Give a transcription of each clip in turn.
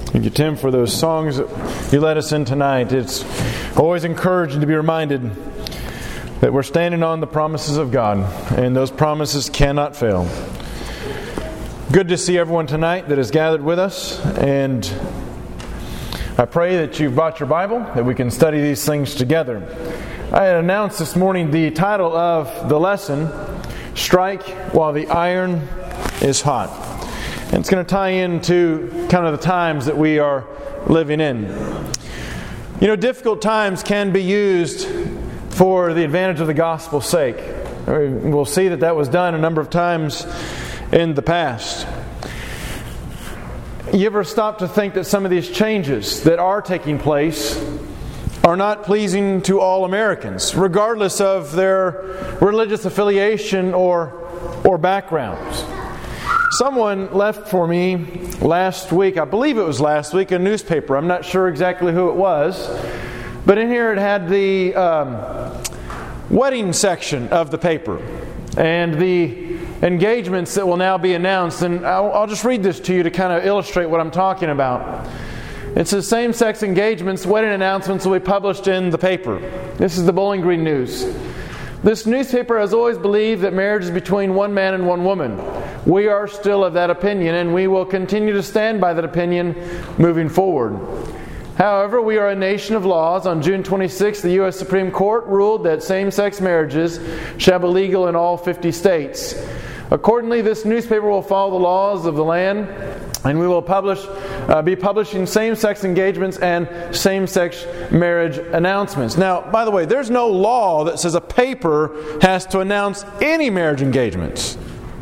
Thank you, Tim, for those songs that you led us in tonight. It's always encouraging to be reminded that we're standing on the promises of God, and those promises cannot fail. Good to see everyone tonight that has gathered with us, and I pray that you've brought your Bible, that we can study these things together. I had announced this morning the title of the lesson, Strike While the Iron is Hot. And it's going to tie into kind of the times that we are living in. You know, difficult times can be used for the advantage of the gospel's sake. We'll see that was done a number of times in the past. You ever stop to think that some of these changes that are taking place are not pleasing to all Americans, regardless of their religious affiliation or backgrounds? Someone left for me last week, I believe it was last week, a newspaper. I'm not sure exactly who it was. But in here it had the wedding section of the paper and the engagements that will now be announced. And I'll just read this to you to kind of illustrate what I'm talking about. It says, same-sex engagements, wedding announcements will be published in the paper. This is the Bowling Green News. This newspaper has always believed that marriage is between one man and one woman. We are still of that opinion, and we will continue to stand by that opinion moving forward. However, we are a nation of laws. On June 26th, the U.S. Supreme Court ruled that same-sex marriages shall be legal in all 50 states. Accordingly, this newspaper will follow the laws of the land, and we will be publishing same-sex engagements and same-sex marriage announcements. Now, by the way, there's no law that says a paper has to announce any marriage engagements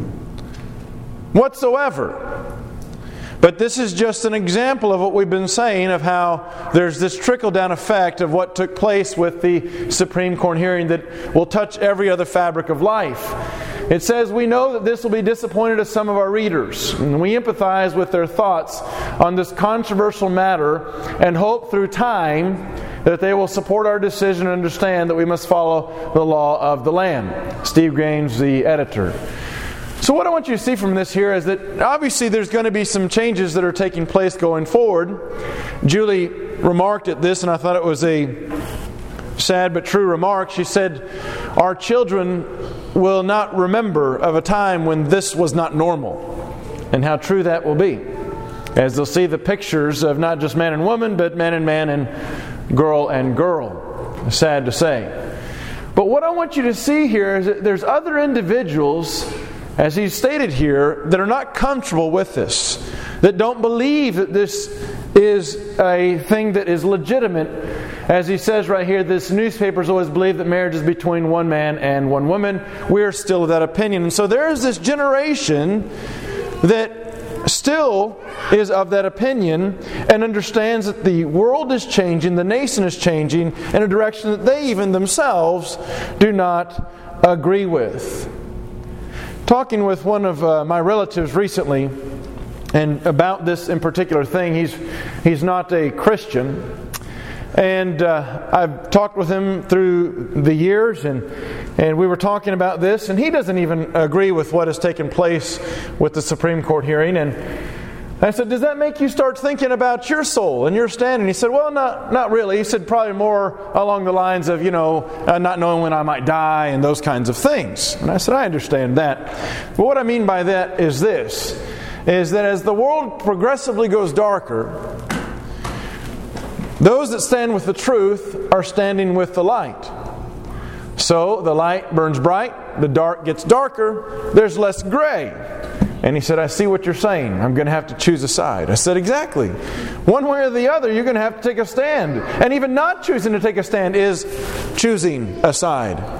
whatsoever. But this is just an example of what we've been saying of how there's this trickle-down effect of what took place with the Supreme Court hearing that will touch every other fabric of life. It says, we know that this will be disappointing to some of our readers, and we empathize with their thoughts on this controversial matter and hope through time that they will support our decision and understand that we must follow the law of the land. Steve Gaines, the editor. So what I want you to see from this here is that obviously there's going to be some changes that are taking place going forward. Julie remarked at this, and I thought it was a sad but true remark. She said, our children will not remember of a time when this was not normal, and how true that will be, as they'll see the pictures of not just man and woman, but man and girl. Sad to say. But what I want you to see here is that there's other individuals, as he's stated here, that are not comfortable with this, that don't believe that this is a thing that is legitimate. As he says right here, this newspaper's always believed that marriage is between one man and one woman. We are still of that opinion. And so there is this generation that still is of that opinion and understands that the world is changing, the nation is changing in a direction that they even themselves do not agree with. Talking with one of my relatives recently, and about this in particular thing, he's not a Christian. And I've talked with him through the years, and we were talking about this, and he doesn't even agree with what has taken place with the Supreme Court hearing. And I said, does that make you start thinking about your soul and your stand? And he said, well, not really. He said probably more along the lines of, not knowing when I might die and those kinds of things. And I said, I understand that. But what I mean by that is this, is that as the world progressively goes darker, those that stand with the truth are standing with the light. So the light burns bright, the dark gets darker, there's less gray. And he said, I see what you're saying. I'm going to have to choose a side. I said, exactly. One way or the other, you're going to have to take a stand. And even not choosing to take a stand is choosing a side.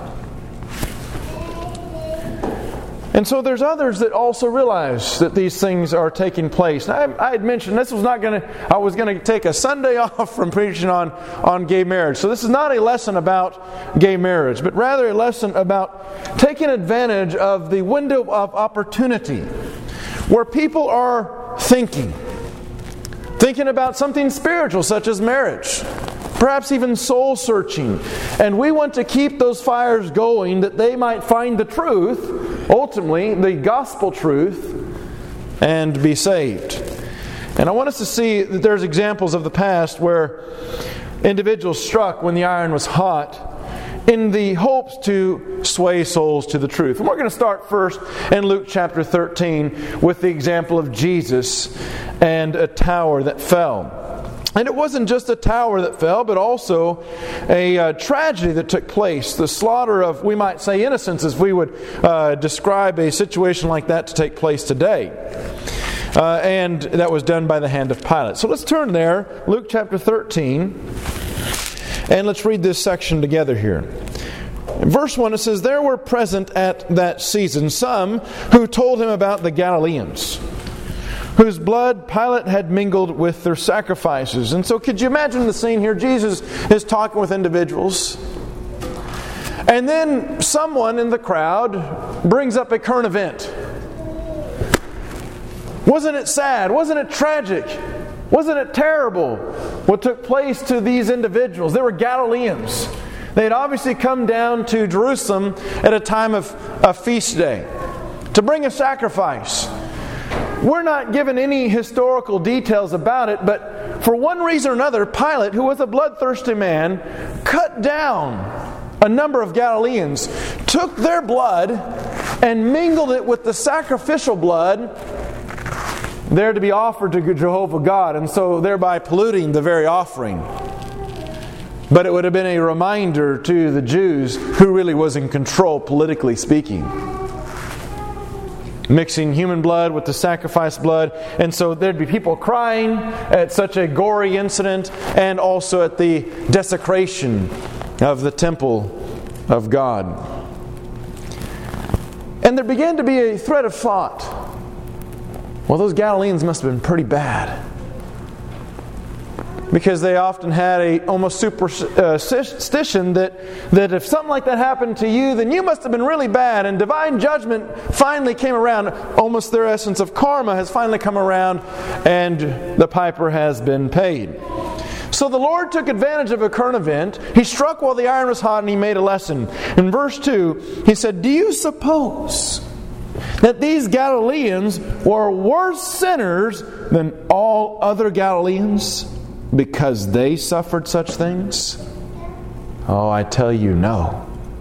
And so there's others that also realize that these things are taking place. Now, I had mentioned I was going to take a Sunday off from preaching on gay marriage. So this is not a lesson about gay marriage, but rather a lesson about taking advantage of the window of opportunity where people are thinking about something spiritual such as marriage, perhaps even soul searching. And we want to keep those fires going that they might find the truth, ultimately the gospel truth, and be saved. And I want us to see that there's examples of the past where individuals struck when the iron was hot in the hopes to sway souls to the truth. And we're going to start first in Luke chapter 13 with the example of Jesus and a tower that fell. And it wasn't just a tower that fell, but also a tragedy that took place. The slaughter of, we might say, innocents, as we would describe a situation like that to take place today. And that was done by the hand of Pilate. So let's turn there, Luke chapter 13, and let's read this section together here. In verse 1 it says, "There were present at that season some who told him about the Galileans, whose blood Pilate had mingled with their sacrifices." And so could you imagine the scene here? Jesus is talking with individuals. And then someone in the crowd brings up a current event. Wasn't it sad? Wasn't it tragic? Wasn't it terrible what took place to these individuals? They were Galileans. They had obviously come down to Jerusalem at a time of a feast day to bring a sacrifice. We're not given any historical details about it, but for one reason or another, Pilate, who was a bloodthirsty man, cut down a number of Galileans, took their blood and mingled it with the sacrificial blood there to be offered to Jehovah God, and so thereby polluting the very offering. But it would have been a reminder to the Jews who really was in control, politically speaking. Mixing human blood with the sacrifice blood. And so there'd be people crying at such a gory incident, and also at the desecration of the temple of God. And there began to be a thread of thought. Well, those Galileans must have been pretty bad, because they often had a almost superstition that if something like that happened to you, then you must have been really bad. And divine judgment finally came around. Almost their essence of karma has finally come around, and the piper has been paid. So the Lord took advantage of a current event. He struck while the iron was hot, and He made a lesson. In verse 2, He said, "Do you suppose that these Galileans were worse sinners than all other Galileans, because they suffered such things? Oh, I tell you, no.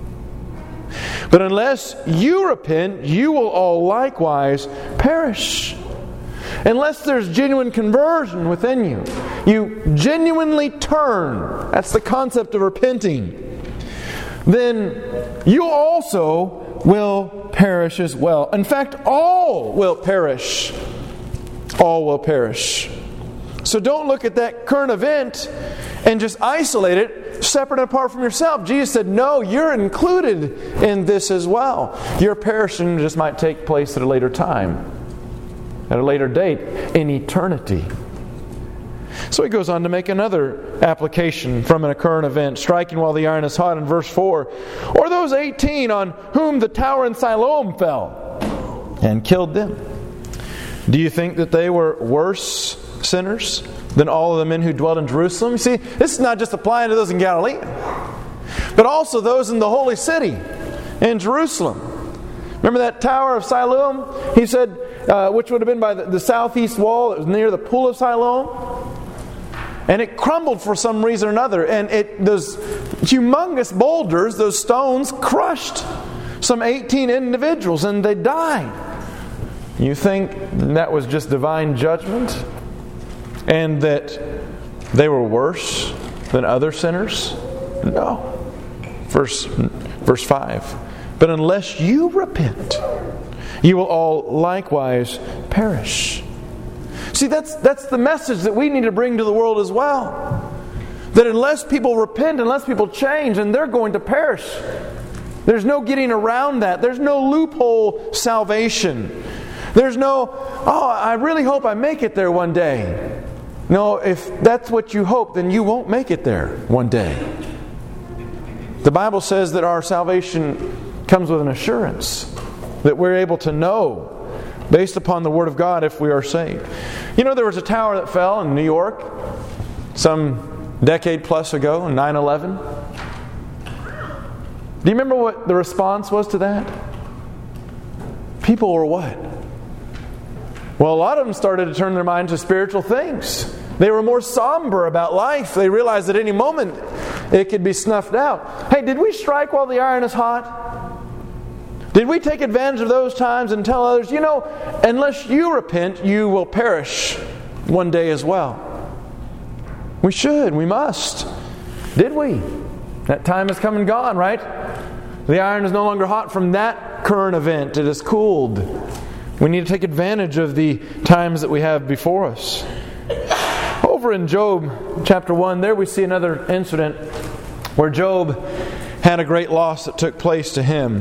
But unless you repent, you will all likewise perish." Unless there's genuine conversion within you, you genuinely turn, that's the concept of repenting, then you also will perish as well. In fact, all will perish. All will perish. So don't look at that current event and just isolate it, separate and apart from yourself. Jesus said, no, you're included in this as well. Your perishing just might take place at a later time, at a later date, in eternity. So he goes on to make another application from a current event, striking while the iron is hot in verse 4. "Or those 18 on whom the tower in Siloam fell and killed them. Do you think that they were worse sinners than all of the men who dwelt in Jerusalem?" You see, this is not just applying to those in Galilee, but also those in the holy city in Jerusalem. Remember that tower of Siloam? He said, which would have been by the southeast wall. It was near the pool of Siloam. And it crumbled for some reason or another. And those humongous boulders, those stones, crushed some 18 individuals, and they died. You think that was just divine judgment? And that they were worse than other sinners? No. Verse 5. "But unless you repent, you will all likewise perish." See, that's the message that we need to bring to the world as well. That unless people repent, unless people change, then they're going to perish. There's no getting around that. There's no loophole salvation. There's no, I really hope I make it there one day. No, if that's what you hope, then you won't make it there one day. The Bible says that our salvation comes with an assurance that we're able to know based upon the Word of God if we are saved. You know, there was a tower that fell in New York some decade plus ago, 9/11. Do you remember what the response was to that? People were what? Well, a lot of them started to turn their mind to spiritual things. They were more somber about life. They realized at any moment it could be snuffed out. Hey, did we strike while the iron is hot? Did we take advantage of those times and tell others, unless you repent, you will perish one day as well? We should. We must. Did we? That time has come and gone, right? The iron is no longer hot from that current event. It has cooled. We need to take advantage of the times that we have before us. Over in Job chapter 1, there we see another incident where Job had a great loss that took place to him.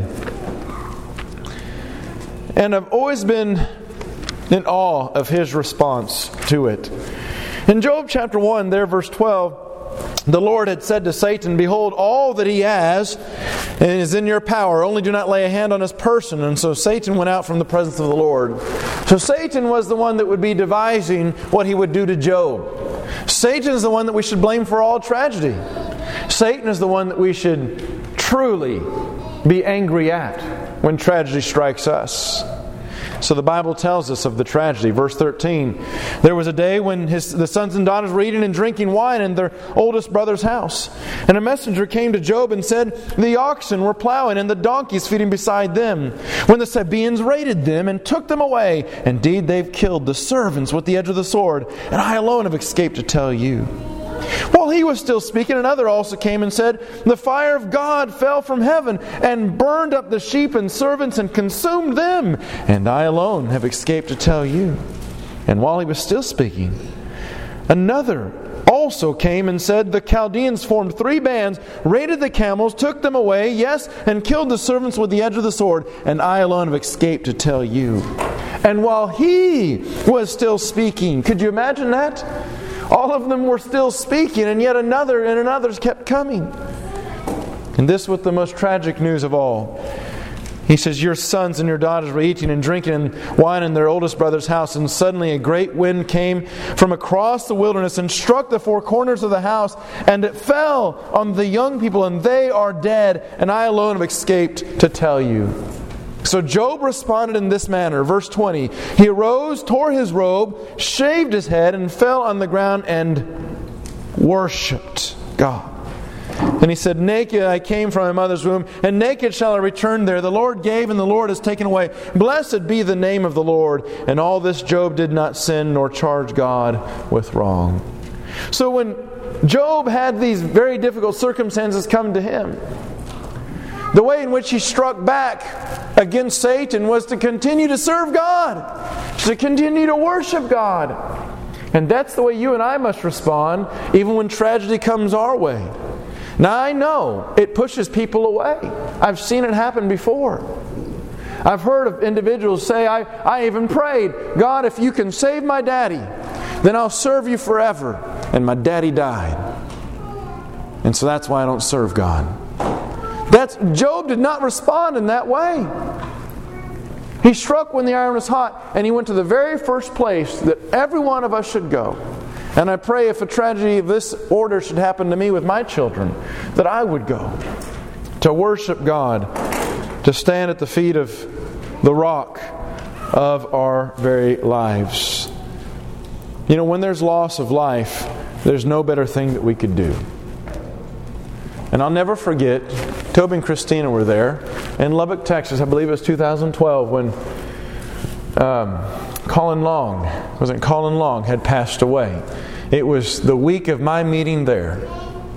And I've always been in awe of his response to it. In Job chapter 1, there verse 12, the Lord had said to Satan, "Behold, all that he has is in your power. Only do not lay a hand on his person." And so Satan went out from the presence of the Lord. So Satan was the one that would be devising what he would do to Job. Satan is the one that we should blame for all tragedy. Satan is the one that we should truly be angry at when tragedy strikes us. So the Bible tells us of the tragedy. Verse 13, there was a day when the sons and daughters were eating and drinking wine in their oldest brother's house. And a messenger came to Job and said, the oxen were plowing and the donkeys feeding beside them, when the Sabaeans raided them and took them away. Indeed, they've killed the servants with the edge of the sword, and I alone have escaped to tell you. While he was still speaking, another also came and said, the fire of God fell from heaven and burned up the sheep and servants and consumed them, and I alone have escaped to tell you. And while he was still speaking, another also came and said, the Chaldeans formed 3 bands, raided the camels, took them away, yes, and killed the servants with the edge of the sword, and I alone have escaped to tell you. And while he was still speaking, could you imagine that? All of them were still speaking, and yet another and others kept coming. And this was the most tragic news of all. He says, your sons and your daughters were eating and drinking wine in their oldest brother's house, and suddenly a great wind came from across the wilderness and struck the 4 corners of the house, and it fell on the young people, and they are dead, and I alone have escaped to tell you. So Job responded in this manner. Verse 20, he arose, tore his robe, shaved his head, and fell on the ground and worshipped God. And he said, naked I came from my mother's womb, and naked shall I return there. The Lord gave, and the Lord has taken away. Blessed be the name of the Lord. And all this Job did not sin, nor charge God with wrong. So when Job had these very difficult circumstances come to him, the way in which he struck back against Satan was to continue to serve God, to continue to worship God. And that's the way you and I must respond, even when tragedy comes our way. Now I know it pushes people away. I've seen it happen before. I've heard of individuals say, I even prayed, God, if you can save my daddy, then I'll serve you forever. And my daddy died. And so that's why I don't serve God. Job did not respond in that way. He struck when the iron was hot, and he went to the very first place that every one of us should go. And I pray if a tragedy of this order should happen to me with my children, that I would go to worship God, to stand at the feet of the rock of our very lives. When there's loss of life, there's no better thing that we could do. And I'll never forget, Toby and Christina were there in Lubbock, Texas. I believe it was 2012 when Colin Long had passed away. It was the week of my meeting there.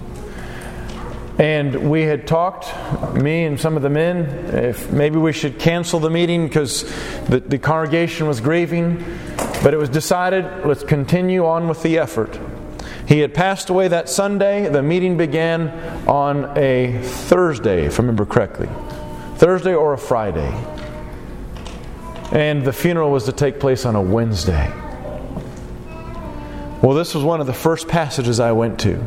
And we had talked, me and some of the men, if maybe we should cancel the meeting because the congregation was grieving. But it was decided, let's continue on with the effort. He had passed away that Sunday. The meeting began on a Thursday, if I remember correctly. Thursday or a Friday. And the funeral was to take place on a Wednesday. Well, this was one of the first passages I went to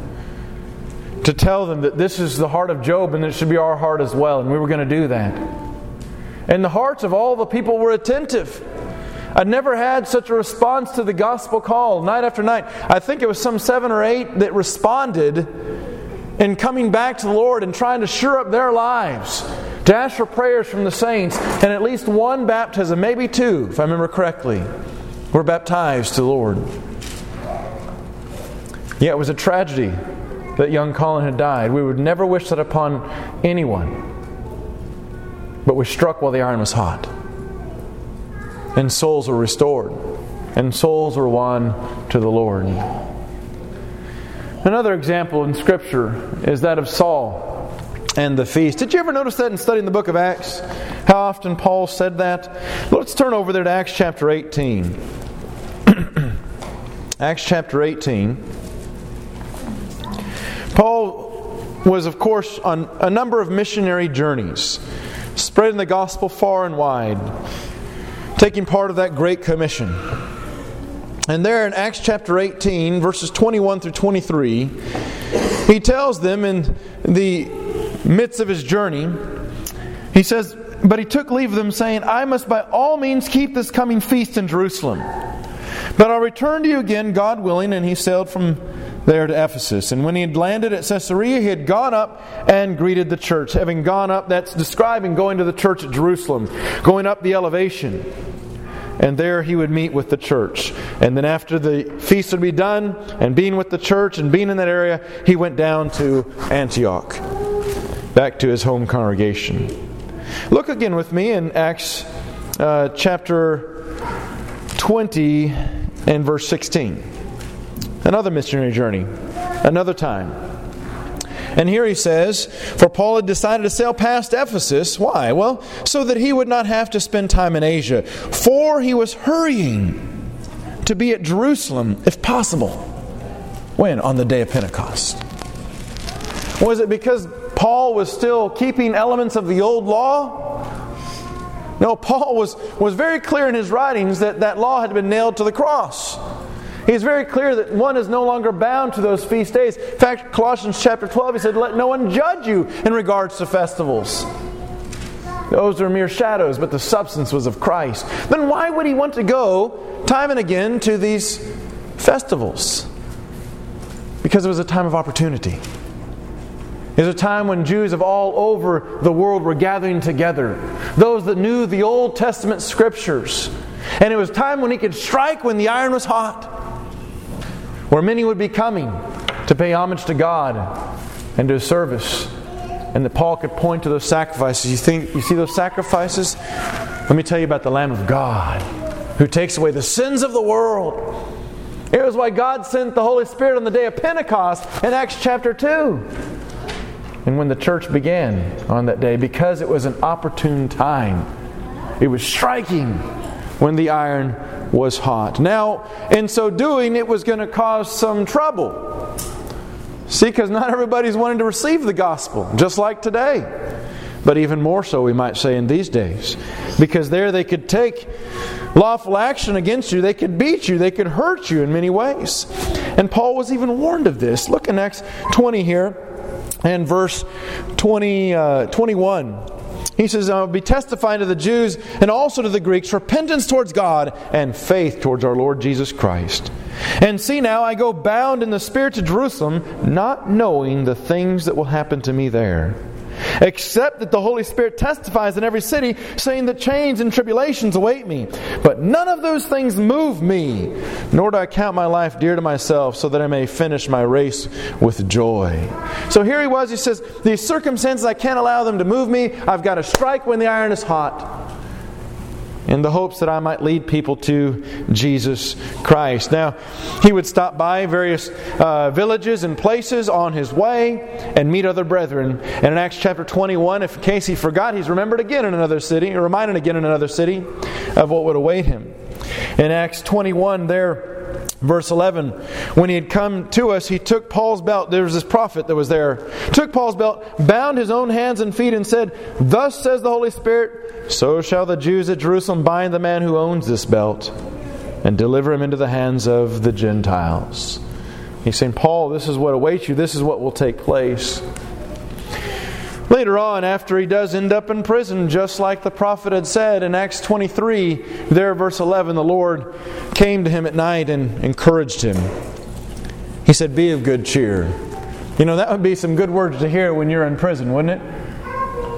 tell them that this is the heart of Job and it should be our heart as well. And we were going to do that. And the hearts of all the people were attentive. I'd never had such a response to the gospel call night after night. I think it was some 7 or 8 that responded in coming back to the Lord and trying to shore up their lives. to ask for prayers from the saints, and at least one baptism, maybe two, if I remember correctly, were baptized to the Lord. Yeah, it was a tragedy that young Colin had died. We would never wish that upon anyone. But we struck while the iron was hot. And souls were restored. And souls were won to the Lord. Another example in Scripture is that of Saul and the feast. Did you ever notice that in studying the book of Acts? How often Paul said that? Let's turn over there to Acts chapter 18. Acts chapter 18. Paul was, of course, on a number of missionary journeys, spreading the gospel far and wide, taking part of that Great Commission. And there in Acts chapter 18, verses 21 through 23, he tells them in the midst of his journey, he says, "But he took leave of them, saying, I must by all means keep this coming feast in Jerusalem. But I'll return to you again, God willing." And he sailed from there to Ephesus. And when he had landed at Caesarea, he had gone up and greeted the church. Having gone up, that's describing going to the church at Jerusalem, going up the elevation. And there he would meet with the church. And then after the feast would be done, and being with the church and being in that area, he went down to Antioch, back to his home congregation. Look again with me in Acts chapter 20 and verse 16. Another missionary journey, another time. And here he says, "For Paul had decided to sail past Ephesus." Why? Well, so that he would not have to spend time in Asia. For he was hurrying to be at Jerusalem, if possible. When? On the day of Pentecost. Was it because Paul was still keeping elements of the old law? No, Paul was very clear in his writings that that law had been nailed to the cross. He's very clear that one is no longer bound to those feast days. In fact, Colossians chapter 12, he said, "Let no one judge you in regards to festivals. Those are mere shadows, but the substance was of Christ." Then why would he want to go time and again to these festivals? Because it was a time of opportunity. It was a time when Jews of all over the world were gathering together. Those that knew the Old Testament Scriptures. And it was time when he could strike when the iron was hot, where many would be coming to pay homage to God and to His service. And that Paul could point to those sacrifices. You see those sacrifices? Let me tell you about the Lamb of God, who takes away the sins of the world. It was why God sent the Holy Spirit on the day of Pentecost in Acts chapter 2. And when the church began on that day, because it was an opportune time. It was striking when the iron was hot. Now, in so doing, it was going to cause some trouble. See, because not everybody's wanting to receive the gospel, just like today. But even more so, we might say, in these days. Because there they could take lawful action against you. They could beat you. They could hurt you in many ways. And Paul was even warned of this. Look in Acts 20 here, and verse 21. He says, "I will be testifying to the Jews and also to the Greeks repentance towards God and faith towards our Lord Jesus Christ. And see now, I go bound in the Spirit to Jerusalem, not knowing the things that will happen to me there. Except that the Holy Spirit testifies in every city, saying that chains and tribulations await me. But none of those things move me, nor do I count my life dear to myself, so that I may finish my race with joy." So here he says, these circumstances, I can't allow them to move me. I've got to strike when the iron is hot, in the hopes that I might lead people to Jesus Christ. Now, he would stop by various villages and places on his way and meet other brethren. And in Acts chapter 21, in case he forgot, he's remembered again in another city, or reminded again in another city of what would await him. In Acts 21 there, verse 11, when he had come to us, he took Paul's belt. There was this prophet that was there. Took Paul's belt, bound his own hands and feet, and said, "Thus says the Holy Spirit, so shall the Jews at Jerusalem bind the man who owns this belt and deliver him into the hands of the Gentiles." He's saying, Paul, this is what awaits you. This is what will take place. Later on, after he does end up in prison, just like the prophet had said in Acts 23, there verse 11, the Lord came to him at night and encouraged him. He said, "Be of good cheer." You know, that would be some good words to hear when you're in prison, wouldn't it?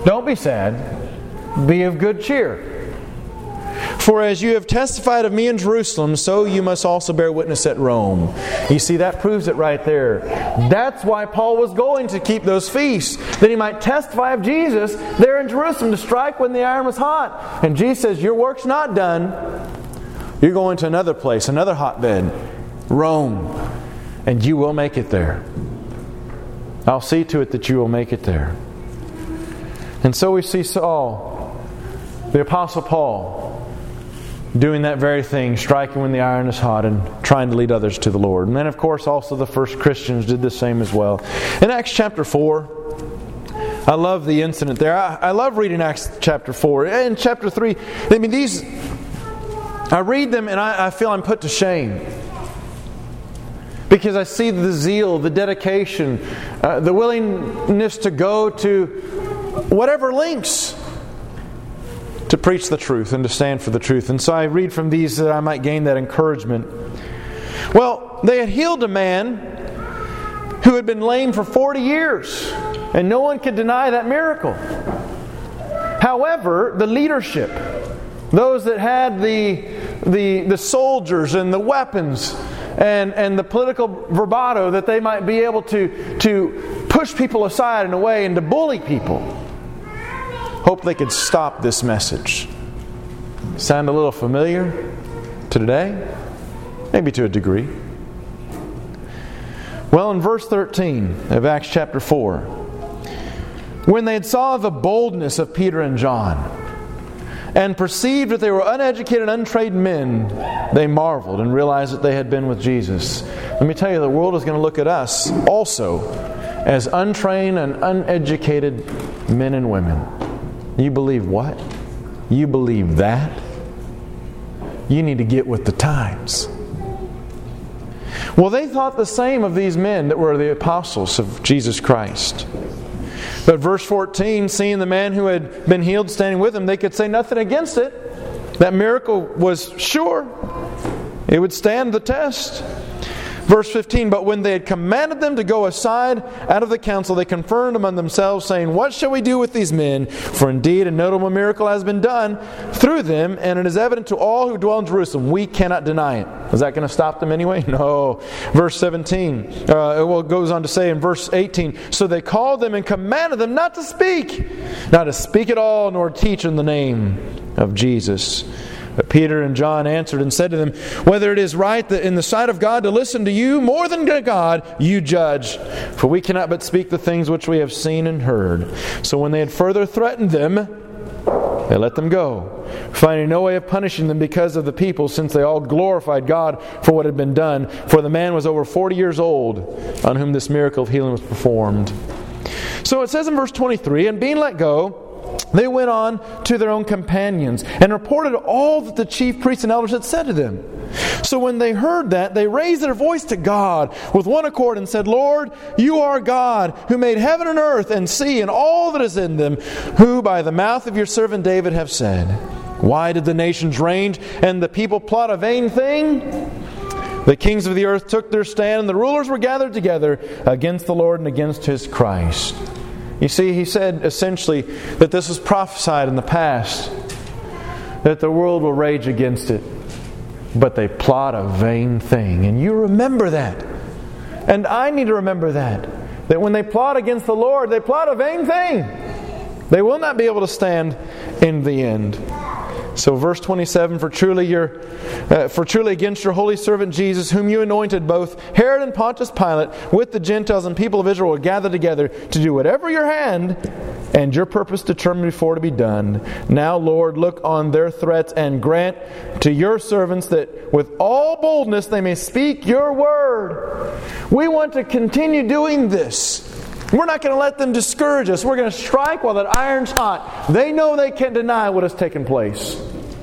Don't be sad. Be of good cheer. For as you have testified of me in Jerusalem, so you must also bear witness at Rome. You see, that proves it right there. That's why Paul was going to keep those feasts, that he might testify of Jesus there in Jerusalem, to strike when the iron was hot. And Jesus says, your work's not done. You're going to another place, another hotbed, Rome. And you will make it there. I'll see to it that you will make it there. And so we see Saul, the Apostle Paul, doing that very thing, striking when the iron is hot and trying to lead others to the Lord. And then, of course, also the first Christians did the same as well. In Acts chapter 4, I love the incident there. I love reading Acts chapter 4. In chapter 3, I mean, I read them and I feel I'm put to shame. Because I see the zeal, the dedication, the willingness to go to whatever lengths to preach the truth and to stand for the truth. And so I read from these that I might gain that encouragement. Well, they had healed a man who had been lame for 40 years, and no one could deny that miracle. However, the leadership, those that had the soldiers and the weapons and the political bravado that they might be able to push people aside in a way and to bully people, hope they could stop this message. Sound a little familiar to today? Maybe to a degree. Well, in verse 13 of Acts chapter 4, when they had saw the boldness of Peter and John, and perceived that they were uneducated, untrained men, they marveled and realized that they had been with Jesus. Let me tell you, the world is going to look at us also as untrained and uneducated men and women. You believe what? You believe that? You need to get with the times. Well, they thought the same of these men that were the apostles of Jesus Christ. But verse 14, seeing the man who had been healed standing with him, they could say nothing against it. That miracle was sure. It would stand the test. Verse 15, but when they had commanded them to go aside out of the council, they confirmed among themselves, saying, what shall we do with these men? For indeed a notable miracle has been done through them, and it is evident to all who dwell in Jerusalem. We cannot deny it. Is that going to stop them anyway? No. Verse 17, it goes on to say in verse 18, so they called them and commanded them not to speak at all, nor teach in the name of Jesus. But Peter and John answered and said to them, whether it is right that in the sight of God to listen to you more than to God, you judge. For we cannot but speak the things which we have seen and heard. So when they had further threatened them, they let them go, finding no way of punishing them because of the people, since they all glorified God for what had been done. For the man was over 40 years old on whom this miracle of healing was performed. So it says in verse 23, and being let go, they went on to their own companions and reported all that the chief priests and elders had said to them. So when they heard that, they raised their voice to God with one accord and said, Lord, you are God, who made heaven and earth and sea and all that is in them, who by the mouth of your servant David have said, why did the nations range and the people plot a vain thing? The kings of the earth took their stand, and the rulers were gathered together against the Lord and against His Christ. You see, he said essentially that this was prophesied in the past, that the world will rage against it, but they plot a vain thing. And you remember that. And I need to remember that when they plot against the Lord, they plot a vain thing. They will not be able to stand in the end. So verse 27, for truly against your holy servant Jesus, whom you anointed, both Herod and Pontius Pilate, with the Gentiles and people of Israel, were gathered together to do whatever your hand and your purpose determined before to be done. Now, Lord, look on their threats and grant to your servants that with all boldness they may speak your word. We want to continue doing this. We're not going to let them discourage us. We're going to strike while that iron's hot. They know they can't deny what has taken place.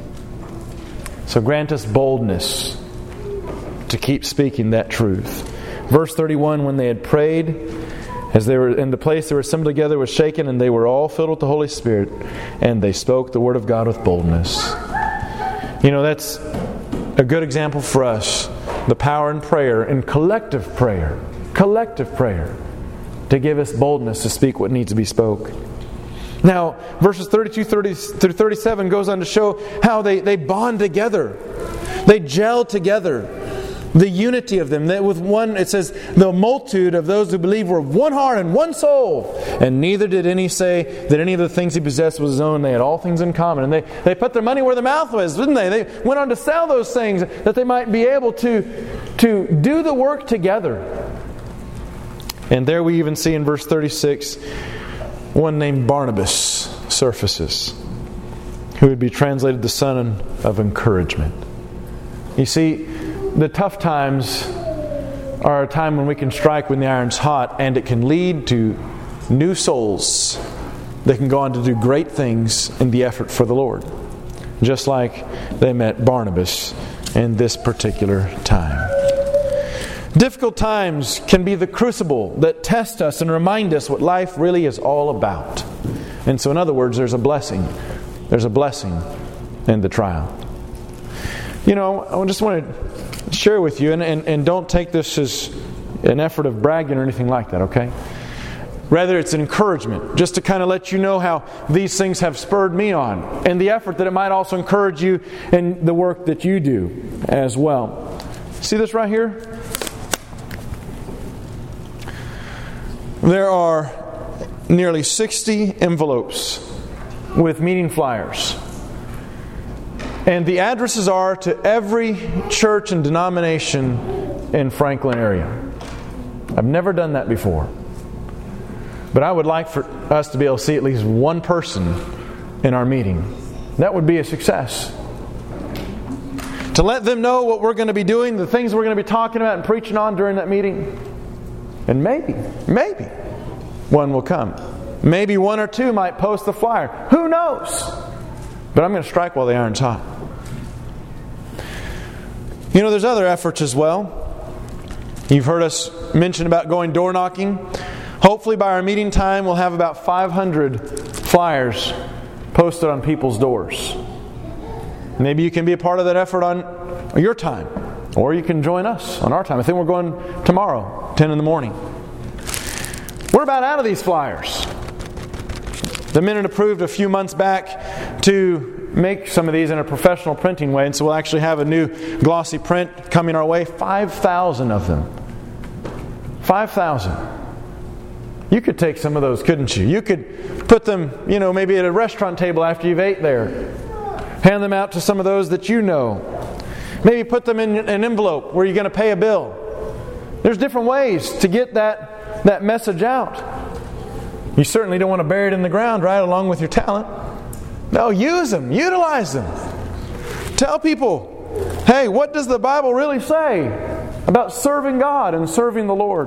So grant us boldness to keep speaking that truth. Verse 31, when they had prayed, as they were in the place they were assembled together was shaken, and they were all filled with the Holy Spirit, and they spoke the word of God with boldness. You know, that's a good example for us. The power in prayer, in collective prayer, to give us boldness to speak what needs to be spoke. Now, verses 32 through 37 goes on to show how they bond together. They gel together. The unity of them. With one, it says, the multitude of those who believe were of one heart and one soul. And neither did any say that any of the things he possessed was his own. They had all things in common. And they put their money where their mouth was, didn't they? They went on to sell those things that they might be able to do the work together. And there we even see in verse 36, one named Barnabas surfaces, who would be translated the son of encouragement. You see, the tough times are a time when we can strike when the iron's hot, and it can lead to new souls that can go on to do great things in the effort for the Lord. Just like they met Barnabas in this particular time. Difficult times can be the crucible that test us and remind us what life really is all about. And so in other words, there's a blessing. There's a blessing in the trial. You know, I just want to share with you, and don't take this as an effort of bragging or anything like that, okay? Rather, it's an encouragement, just to kind of let you know how these things have spurred me on, and the effort that it might also encourage you in the work that you do as well. See this right here? There are nearly 60 envelopes with meeting flyers. And the addresses are to every church and denomination in Franklin area. I've never done that before. But I would like for us to be able to see at least one person in our meeting. That would be a success. To let them know what we're going to be doing, the things we're going to be talking about and preaching on during that meeting. And maybe one will come. Maybe one or two might post the flyer. Who knows? But I'm going to strike while the iron's hot. You know, there's other efforts as well. You've heard us mention about going door knocking. Hopefully by our meeting time, we'll have about 500 flyers posted on people's doors. Maybe you can be a part of that effort on your time. Or you can join us on our time. I think we're going tomorrow, 10 in the morning. We're about out of these flyers. The Minute approved a few months back to make some of these in a professional printing way, and so we'll actually have a new glossy print coming our way. 5,000 of them. 5,000. You could take some of those, couldn't you? You could put them, maybe at a restaurant table after you've ate there. Hand them out to some of those that you know. Maybe put them in an envelope where you're going to pay a bill. There's different ways to get that message out. You certainly don't want to bury it in the ground, right, along with your talent. No, use them. Utilize them. Tell people, hey, what does the Bible really say about serving God and serving the Lord?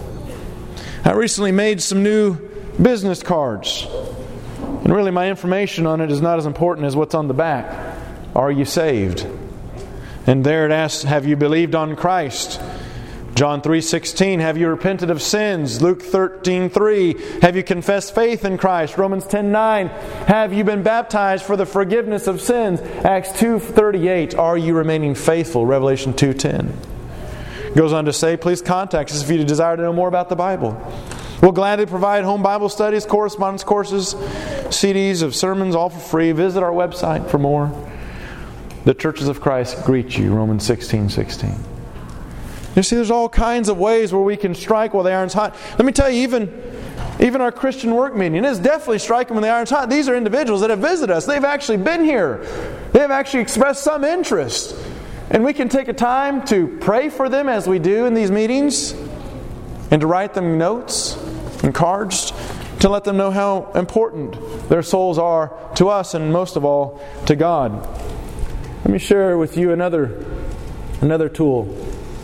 I recently made some new business cards. And really my information on it is not as important as what's on the back. Are you saved? And there it asks, have you believed on Christ? John 3:16, have you repented of sins? Luke 13:3, have you confessed faith in Christ? Romans 10:9, have you been baptized for the forgiveness of sins? Acts 2:38, are you remaining faithful? Revelation 2:10. Goes on to say, please contact us if you desire to know more about the Bible. We'll gladly provide home Bible studies, correspondence courses, CDs of sermons, all for free. Visit our website for more. The churches of Christ greet you, Romans 16:16. You see, there's all kinds of ways where we can strike while the iron's hot. Let me tell you, even our Christian work meeting is definitely striking when the iron's hot. These are individuals that have visited us. They've actually been here. They have actually expressed some interest. And we can take a time to pray for them as we do in these meetings, and to write them notes and cards to let them know how important their souls are to us, and most of all to God. Let me share with you another tool.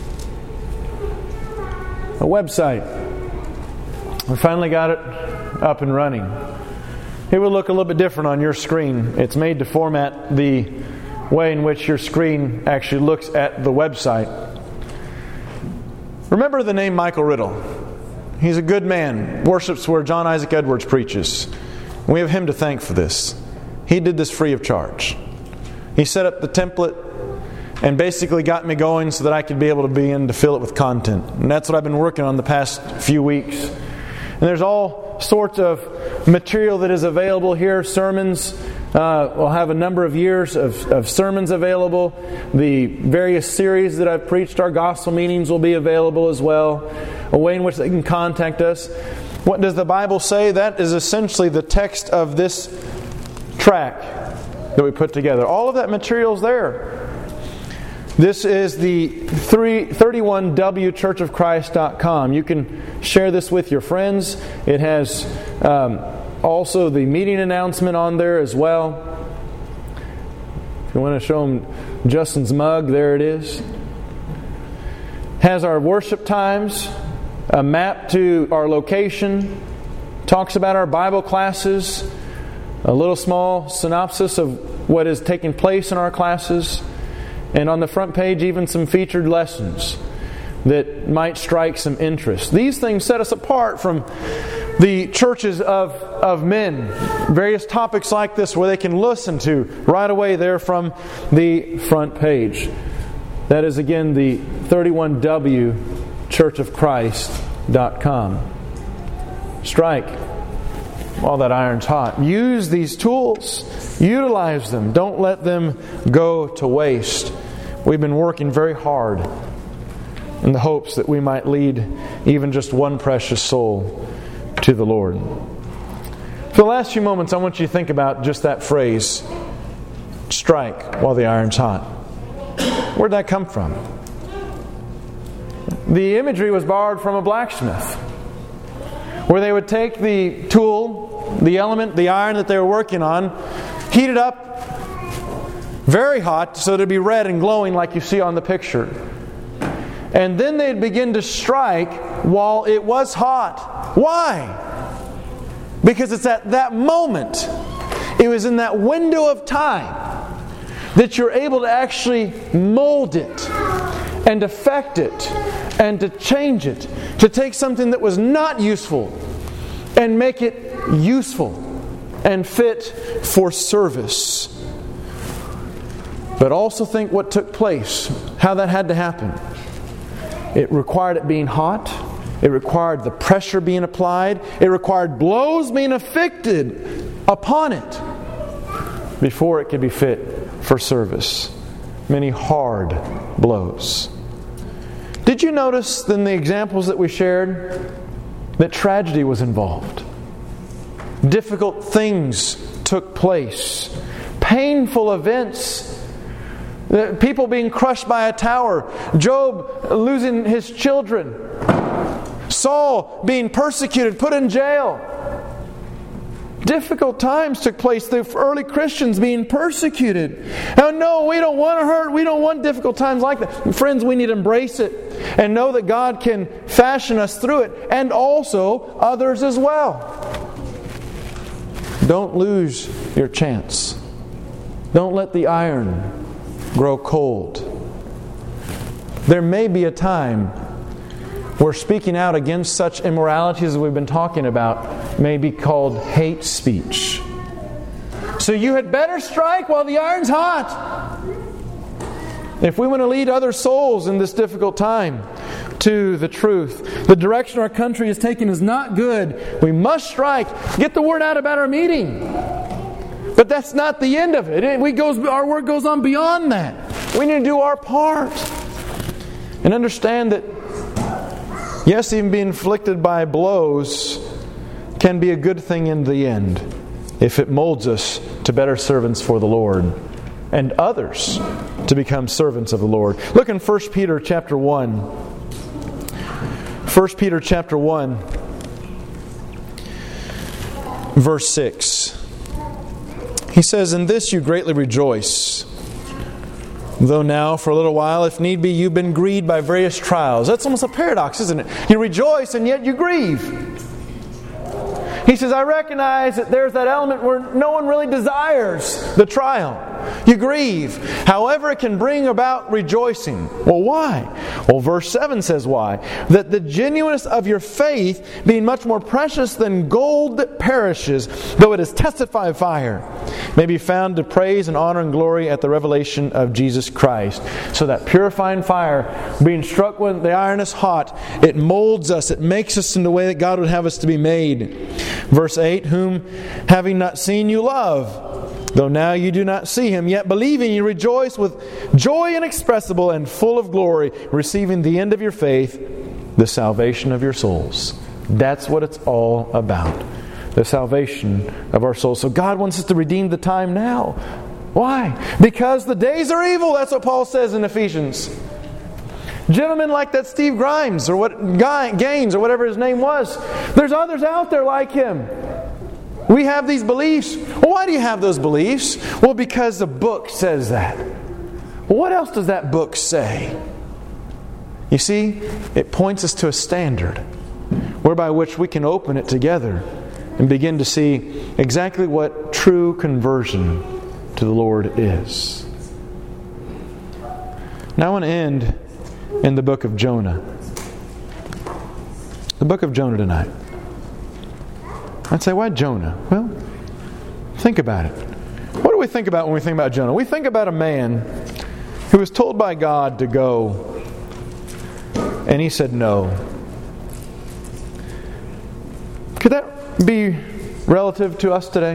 A website. We finally got it up and running. It will look a little bit different on your screen. It's made to format the way in which your screen actually looks at the website. Remember the name Michael Riddle. He's a good man. Worships where John Isaac Edwards preaches. We have him to thank for this. He did this free of charge. He set up the template and basically got me going so that I could be able to begin to fill it with content. And that's what I've been working on the past few weeks. And there's all sorts of material that is available here. Sermons, we'll have a number of years of sermons available. The various series that I've preached, our gospel meetings will be available as well. A way in which they can contact us. What does the Bible say? That is essentially the text of this track that we put together. All of that material is there. This is the 31wchurchofchrist.com. You can share this with your friends. It has also the meeting announcement on there as well. If you want to show them Justin's mug, there it is. Has our worship times, a map to our location, talks about our Bible classes, a little small synopsis of what is taking place in our classes, and on the front page even some featured lessons that might strike some interest. These things set us apart from the churches of men. Various topics like this where they can listen to right away there from the front page. That is again the 31wchurchofchrist.com. Strike while that iron's hot. Use these tools. Utilize them. Don't let them go to waste. We've been working very hard in the hopes that we might lead even just one precious soul to the Lord. For the last few moments, I want you to think about just that phrase, strike while the iron's hot. Where'd that come from? The imagery was borrowed from a blacksmith, where they would take the tool, the element, the iron that they were working on, heat it up very hot so that it'd be red and glowing like you see on the picture. And then they'd begin to strike while it was hot. Why? Because it's at that moment, it was in that window of time that you're able to actually mold it and affect it and to change it, to take something that was not useful and make it useful and fit for service. But also think what took place, how that had to happen. It required it being hot. It required the pressure being applied. It required blows being afflicted upon it before it could be fit for service. Many hard blows. Did you notice in the examples that we shared that tragedy was involved? Difficult things took place. Painful events. People being crushed by a tower. Job losing his children. Saul being persecuted, put in jail. Difficult times took place. The early Christians being persecuted. Now, no, we don't want to hurt. We don't want difficult times like that. And friends, we need to embrace it and know that God can fashion us through it, and also others as well. Don't lose your chance. Don't let the iron grow cold. There may be a time where speaking out against such immoralities as we've been talking about may be called hate speech. So you had better strike while the iron's hot. If we want to lead other souls in this difficult time to the truth, the direction our country is taking is not good. We must strike. Get the word out about our meeting. But that's not the end of it. Our work goes on beyond that. We need to do our part. And understand that, yes, even being inflicted by blows can be a good thing in the end if it molds us to better servants for the Lord and others to become servants of the Lord. Look in 1 Peter chapter 1. 1 Peter chapter 1, verse 6. He says, "In this you greatly rejoice, though now for a little while, if need be, you've been grieved by various trials." That's almost a paradox, isn't it? You rejoice and yet you grieve. He says, I recognize that there's that element where no one really desires the trial. You grieve. However, it can bring about rejoicing. Well, why? Well, verse 7 says why. That the genuineness of your faith, being much more precious than gold that perishes, though it is tested by fire, may be found to praise and honor and glory at the revelation of Jesus Christ. So that purifying fire, being struck when the iron is hot, it molds us. It makes us in the way that God would have us to be made. Verse 8, whom having not seen you love, though now you do not see Him, yet believing you rejoice with joy inexpressible and full of glory, receiving the end of your faith, the salvation of your souls. That's what it's all about. The salvation of our souls. So God wants us to redeem the time now. Why? Because the days are evil. That's what Paul says in Ephesians. Gentlemen like that Steve Grimes or Gaines or whatever his name was. There's others out there like him. We have these beliefs. Well, why do you have those beliefs? Well, because the book says that. Well, what else does that book say? You see, it points us to a standard whereby which we can open it together and begin to see exactly what true conversion to the Lord is. Now I want to end in the book of Jonah. The book of Jonah tonight. I'd say, why Jonah? Well, think about it. What do we think about when we think about Jonah? We think about a man who was told by God to go, and he said no. Could that be relative to us today?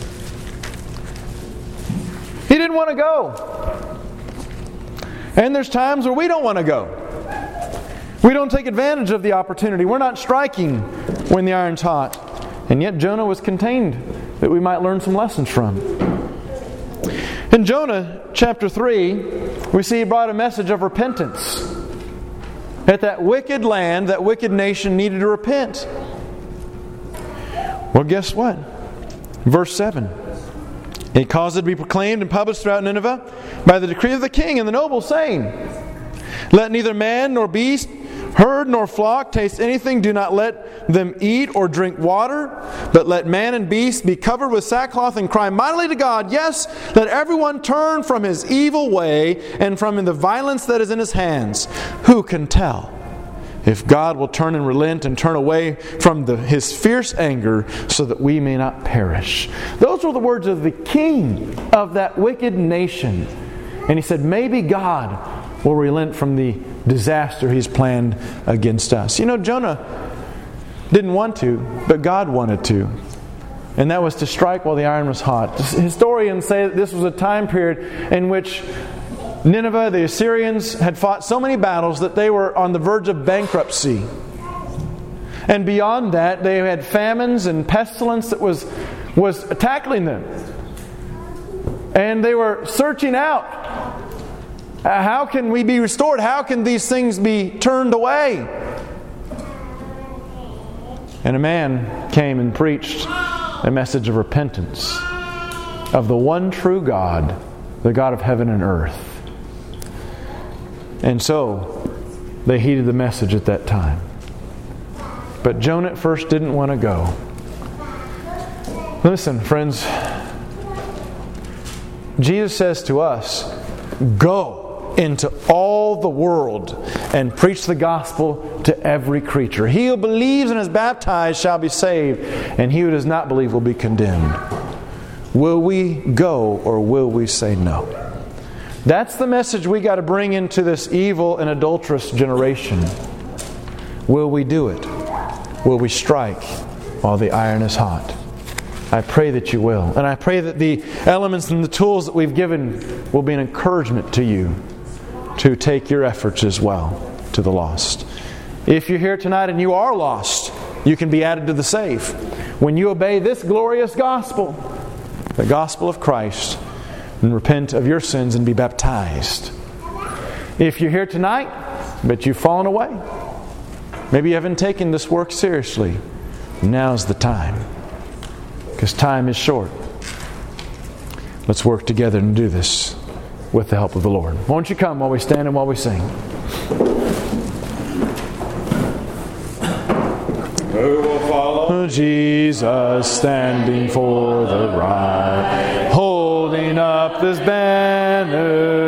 He didn't want to go. And there's times where we don't want to go. We don't take advantage of the opportunity. We're not striking when the iron's hot. And yet Jonah was contained that we might learn some lessons from. In Jonah chapter 3, we see he brought a message of repentance. That that wicked land, that wicked nation needed to repent. Well, guess what? Verse 7. He caused it to be proclaimed and published throughout Nineveh by the decree of the king and the nobles, saying, let neither man nor beast, herd nor flock taste anything. Do not let them eat or drink water, but let man and beast be covered with sackcloth and cry mightily to God. Yes, let everyone turn from his evil way and from the violence that is in his hands. Who can tell if God will turn and relent and turn away from His fierce anger so that we may not perish? Those were the words of the king of that wicked nation. And he said, maybe God will relent from the disaster He's planned against us. You know, Jonah didn't want to, but God wanted to. And that was to strike while the iron was hot. Historians say that this was a time period in which Nineveh, the Assyrians, had fought so many battles that they were on the verge of bankruptcy. And beyond that, they had famines and pestilence that was tackling them. And they were searching out, how can we be restored? How can these things be turned away? And a man came and preached a message of repentance of the one true God, the God of heaven and earth. And so, they heeded the message at that time. But Jonah at first didn't want to go. Listen, friends. Jesus says to us, go into all the world and preach the gospel to every creature. He who believes and is baptized shall be saved, and he who does not believe will be condemned. Will we go or will we say no? That's the message we got to bring into this evil and adulterous generation. Will we do it? Will we strike while the iron is hot? I pray that you will. And I pray that the elements and the tools that we've given will be an encouragement to you to take your efforts as well to the lost. If you're here tonight and you are lost, you can be added to the saved. When you obey this glorious gospel, the gospel of Christ, and repent of your sins and be baptized. If you're here tonight, but you've fallen away, maybe you haven't taken this work seriously, now's the time. Because time is short. Let's work together and do this with the help of the Lord. Won't you come while we stand and while we sing? Who will follow Jesus, standing for the right, holding up this banner